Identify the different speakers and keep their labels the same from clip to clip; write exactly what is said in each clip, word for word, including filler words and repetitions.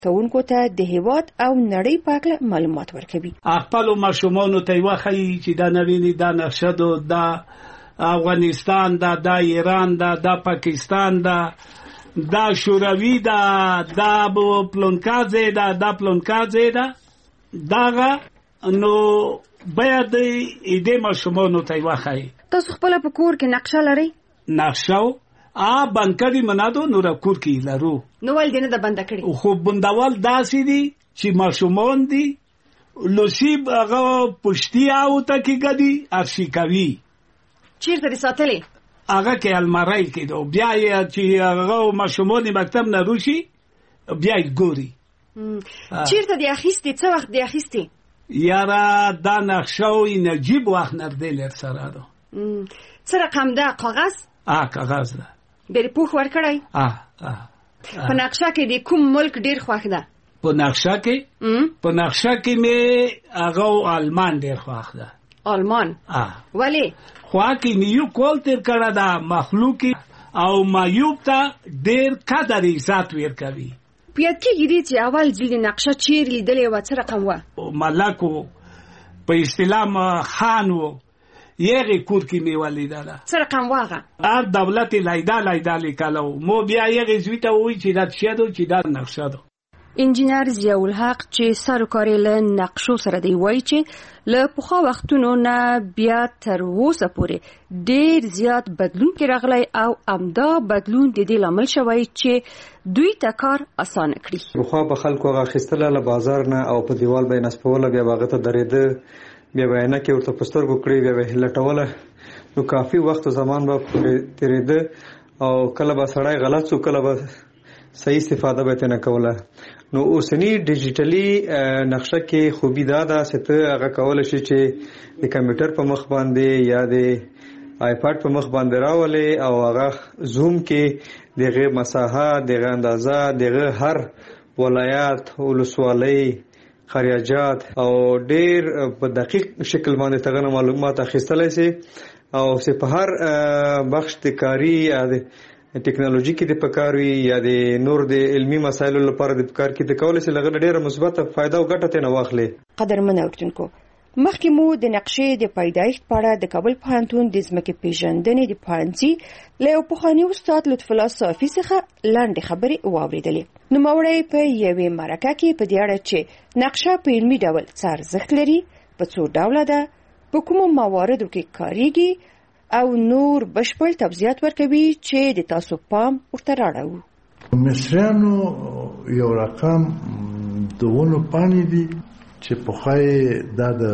Speaker 1: کوونکو ته د هیواد او نړۍ په اړه معلومات ورکوي.
Speaker 2: خپل ماشومانو ته وښایي چې دا نویني دا نقشه ده، دا افغانستان ده، دا ایران ده، دا پاکستان ده، دا شوروي ده، دا پلونکا ځای ده، دا پلونکا ځای ده. داغه نو باید دې ماشومانو ته وښایي.
Speaker 1: تاسو خپل په کور کې نقشه لرئ؟
Speaker 2: نقشه ا بنکړی منادو نو را کور کې لرو.
Speaker 1: نو ول دې نه د بند کړی؟
Speaker 2: خو بندول داسې دي چې ماشومان دي لوسیب هغه پښتي او ته کې غدي ارشي کوي.
Speaker 1: چیرته دې ساتلې؟
Speaker 2: هغه کې الماری کې دو بیا یې چې هغه ماشومان مکتب نه روشي بیا یې ګوري.
Speaker 1: چیرته دې اخیستې؟ څه وخت دې اخیستې؟
Speaker 2: یاره دا نقشه او نجیب وخت نردل لر سره ده.
Speaker 1: څه رقم ده؟ کاغذ؟
Speaker 2: اه کاغذ ده.
Speaker 1: ډېر پوښ ور کړی؟
Speaker 2: اه اه.
Speaker 1: په نقشه کې د کوم ملک ډېر خوښ ده؟
Speaker 2: په نقشه کې په نقشه کې مې هغه آلمان ډېر خوښ ده.
Speaker 1: آلمان؟
Speaker 2: اه.
Speaker 1: ولی؟
Speaker 2: خو کې نیو کول تر کړه دا مخلوقي او معیوب ته ډېر قدر عزت ورکوي.
Speaker 1: پیاد کېږي دي چې اول جلد نقشه چیر لیدلې و څه رقم و؟
Speaker 2: ملکو په اصطلاح خان و یغه کور کې می ولیدله.
Speaker 1: څه رقم واغه؟
Speaker 2: هر دولت لایدا لایدا لیکلو. مو بیا یغه زویته وای چې دا څه ده چې دا نقشه ده.
Speaker 1: انجینر ضیاء الحق چې سرکاري له نقشو سره دی وایي چې له پخوا وختونو نه بیا تر اوسه پورې ډېر زیات بدلون کې راغلی او امدا بدلون د دې لامل شوی چې دوی ته کار اسانه کړي.
Speaker 3: پخوا به خلکو هغه اخیستله له بازار نه او په دیوال به یې نصبوله، بیا به هغه ته درېده، بیا به عینکې ورته په سترګو کړې، بیا به یې لټوله. نو کافي وخت و زمان به تېرېده او کله به سړی غلط شو، کله به صحیح استفاده به یې نه کوله. نو اوسنی ډیجیټلی نقشه کې خوبي دا ده چې ته هغه کولی شي چې د کمپیوټر په مخ باندې یا د آیپاډ په مخ باندې راولې او هغه زوم کې دغه مساحه، دغه اندازه، دغه هر ولایت، ولسوالۍ، خریاجات او ډیر په دقیق شکل باندې تغنه معلومات اخیستلای شي او چې په هر بخش د کاری یا د ټیکنالوژي کې د پکاروي یا د نور د علمي مسایلو لپاره د پکار کې د کولای شي لغه ډیره مثبت فائدہ او ګټه تنه واخلي.
Speaker 1: قدرمن اورتونکو، مخکې مو د نقشې د پیدایښت په اړه د کابل پوهنتون د ځمکې پیژندنې د پوهنځي له پخواني استاد لطف الله صافي څخه لاندې خبرې واوریدلې. نوموړی په یوې مرکه کې په دې اړه چې نقشه په علمي ډول څه ارزښت لري، په څو ډوله ده، په کومو مواردو کې کاریږي او نور بشپړ تفصیلات ورکوي چې د تاسو پام ورته راړو.
Speaker 4: مصریانو یو رقم دونه پانی دي چې په خای دا د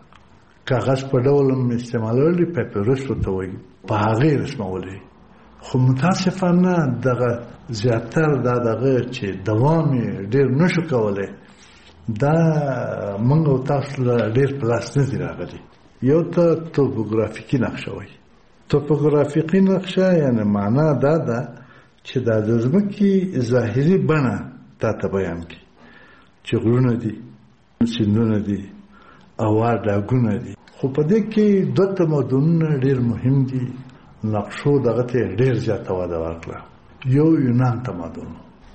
Speaker 4: کاغذ په ډول استعمالول پیپرس ورته وایي، په هغه رسمولې. خو متاسفانه دغه زیاتر دا دغه چې دوام ډیر نشو کولای، دا موږ او تاسو ډیر پلاس نه دی راغلی. یو ته توپوګرافیکي نقشه وایي. توپوګرافیکي نقشه یعنی معنا دا ده چې دا د ځمکې ظاهري بڼه تاته بیان کړي چې غرونه دي، سیندونه دي، هوا ډاګونه دي. خو په دې کې دوه تمدنونه ډېر مهم دي. نقشو دغه ته ډېر زیاته وده ورکړه. یو یونان تمدن،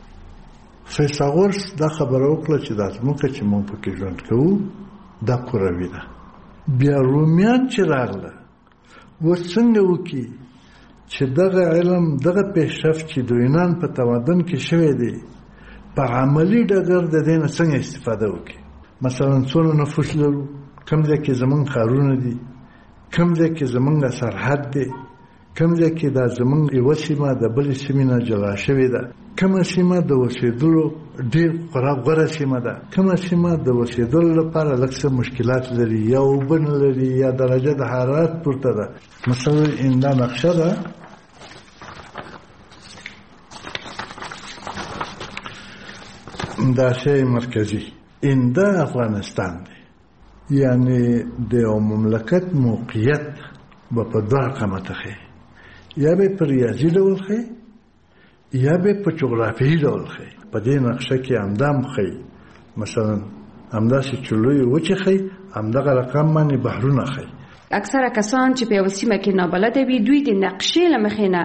Speaker 4: فیثاغورس دا خبره وکړه چې دا ځمکه چې موږ پکې ژوند کوو دا کروي ده. بیا رومیان چې راغله اوس څنګه وکړي چې دغه علم دغه پیشرفت چې د یونان په تمدن کې شوی دی په عملي ډګر د دې نه څنګه استفاده وکړي. مثلا څونه نفوس لرو، کوم ځای کې زمونږ ښارونه دي، کوم ځای کې زمونږ سرحد دی، کوم ځای کې دا زمونږ یوه سیمه د بلې سیمې نه جلا شوې ده، کومه سیمه د اوسېدلو ډېر خورا غوره سیمه ده، کومه سیمه د اوسېدلو لپاره لږ څه مشکلات لري، یا اوبه نه لري، یا درجه د حرارت پورته ده. مثلا این دا نقشه ده، دا شی مرکزی، این دا افغانستان دی. یعنی د یو مملکت موقعیت به په دوه رقمه تخی، یا به په ریاضي ډول خی یا به په جغرافیایي ډول خی. په دې نقشه کې همدام خی، مثلا همداسې چې لوی وچې خی، همدغه رقم باندې بحرونه خی.
Speaker 1: اکثره کسان چې په یوه سیمه کې نابلده وي دوی د نقشې له مخې نه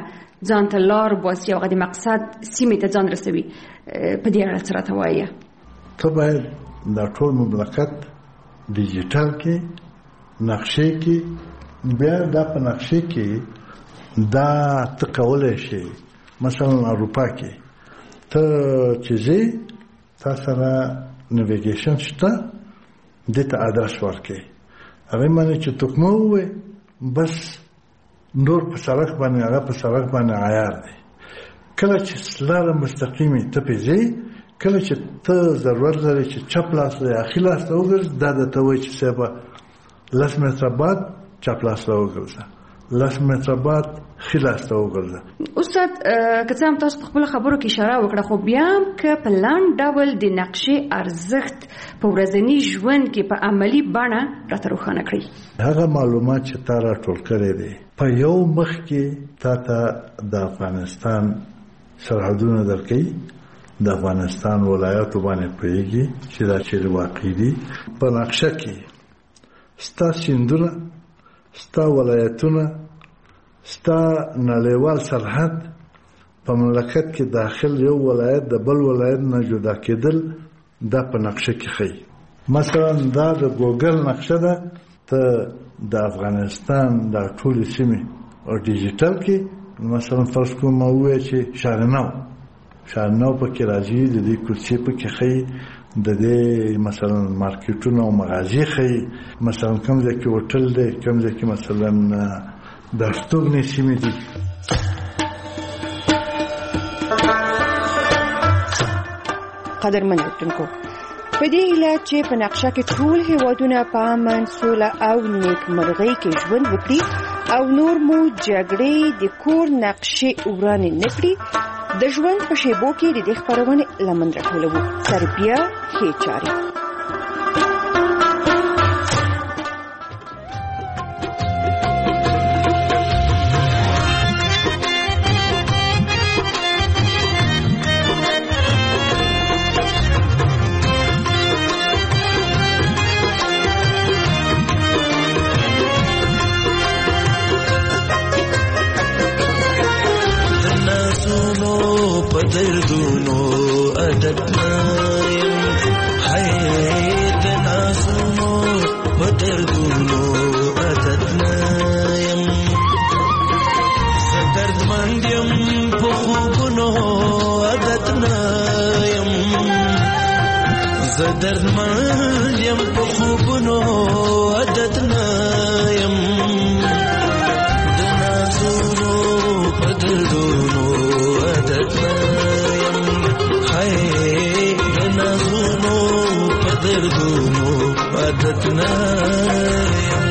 Speaker 1: ځان ته لار باسي او هغه د مقصد سیمې ته ځان رسوي. په دې اړه څه راته وایه؟
Speaker 4: ته باید دا ټول مملکت ډیجیټل کې نقشې کې بیا دا په نقشې کې دا ته کولی شي مثلا اروپا کې ته چې ځې تا سره نیویګیشن شته دې ته ادرس ورکړې هغې باندې چې تکمه ووایې بس نور په سړک باندې هغه په سړک باندې عیار دی. کله چې لاره مستقیمې ته پې ځې کله چې ته ضرورت لري چې چپ لاس له اخي لاس ته وګرځې دا درته وایي چې صاحبه لس متره بعد چپ لاس ته وګرځه لس متره بعد ښي لاس ته وګرځه.
Speaker 1: استاد که څه هم تاسو په خپلو خبرو کې اشاره وکړه خو بیا هم که په لنډ ډول د نقشې ارزښت په ورځني ژوند کې په عملي بڼه راته روښانه کړئ.
Speaker 4: هغه معلومات چې تا راټول کړی دی په یو مخ کې تا ته د افغانستان سرحدونه درکوي د افغانستان ولایاتو باندې پوهېږي چې دا چیرې واقع دي. په نقشه کې ستا سیندونه ستا ولایتونه ستا نړیوال سرحد په مملکت کې داخل یو ولایت د بل ولایت نه جدا کېدل دا په نقشه کې ښیي. مثلا دا د ګوګل نقشه ده ته د افغانستان د ټولې سیمې او ډیجیټل کې مثلا فرض کوم ما ووایه چې شارنو شارنو پکې راځي د دې کوڅې پکې ښیي د دې مثلا مارکیټونه او مغازې ښیي مثلا کوم ځای کې هوټل دی کوم ځای کې مثلا د استوګنې سیمې دي.
Speaker 1: قدرمن اورېدونکو په دې هیله چې په نقشه کې ټول هیوادونه په امن سوله او نیکمرغۍ کې ژوند وکړي او نور مو جګړې د کور نقشې ورانې نه کړي. د ژوند په شیبو کې د دې خپرونې لمن راټولوو. تربیه ښې چارې.
Speaker 5: دردونو عددنایم حید ناسونو بدردونو عددنایم زدردمندیم پخوبونو عددنایم زدردمندیم پخوبونو عددنایم دناسونو بدردونو عددنایم نازونو پدردونو عددنایم.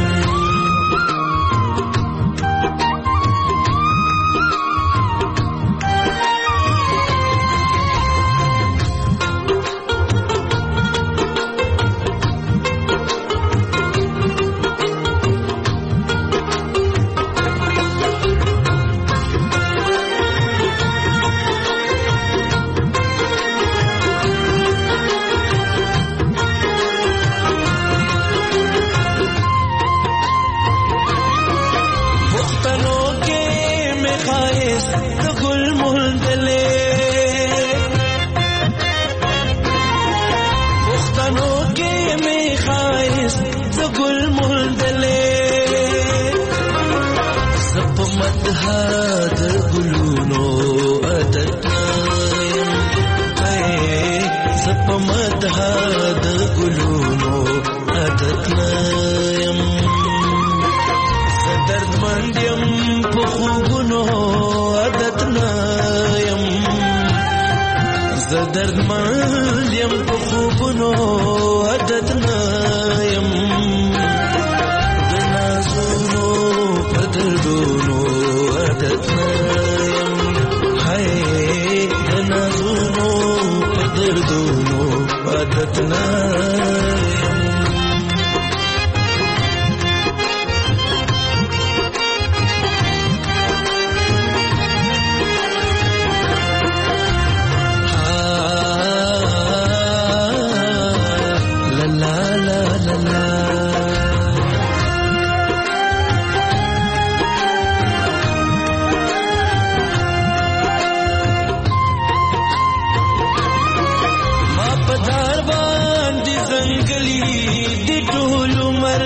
Speaker 5: پتار باندې زنګلی دی ټول عمر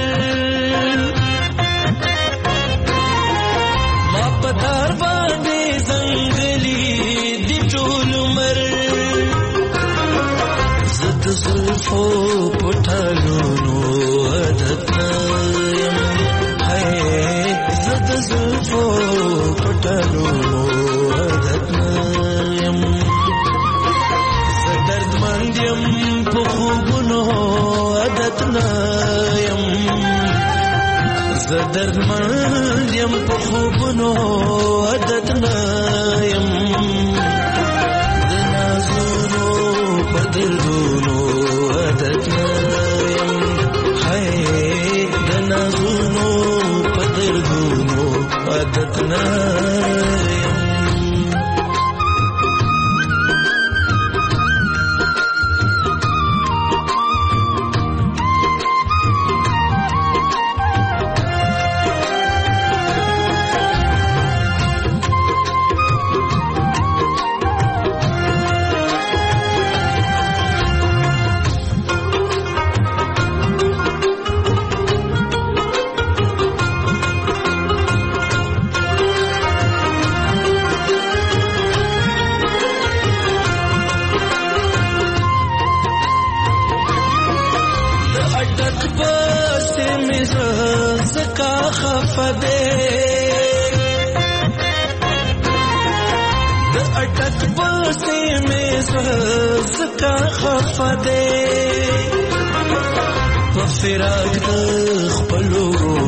Speaker 5: ما پتار باندې زنګلی دی ټول عمر زد زلفو پټالونو عادت یم هاي زد زلفو پټالونو عادت یم زدرد مندیم په خوبونو عادت یم زدرد مندیم په خوبونو عادت یم دردونو عادت یم هاي د نازونو په دردونو عادت یم فراق د خپل ورو